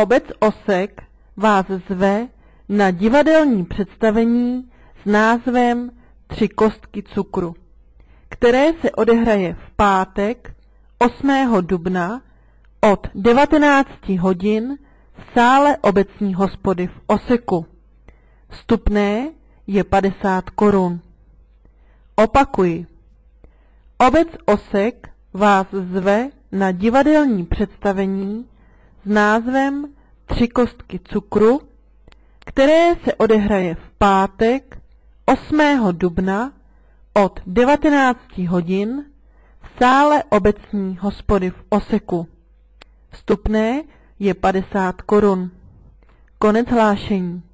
Obec Osek vás zve na divadelní představení s názvem Tři kostky cukru, které se odehraje v pátek 8. dubna od 19 hodin v sále obecní hospody v Oseku. Vstupné je 50 korun. Opakuji. Obec Osek vás zve na divadelní představení s názvem Tři kostky cukru, které se odehraje v pátek 8. dubna od 19 hodin v sále obecní hospody v Oseku. Vstupné je 50 korun. Konec hlášení.